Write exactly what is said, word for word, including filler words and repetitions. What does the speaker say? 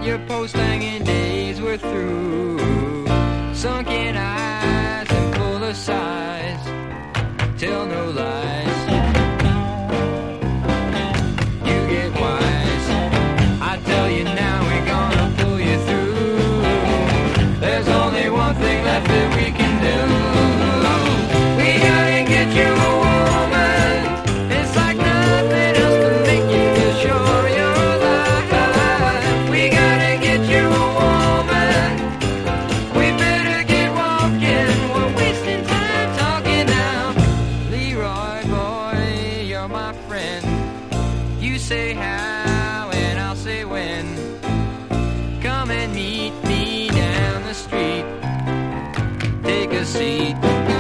thought your post-hanging days were through. Sunken eyes and full of sighs, tell no lies. You get wise. I tell you now, we're gonna pull you through. There's only one thing left that we can do. We gotta get you a woman. It's like nothing else can make you feel sure you're alive. We gotta get you a woman. We better get walking. We're wasting time talking now. Leroy boy, you're my friend. You say how and I'll say when. Come and meet me down the street. Take a seat.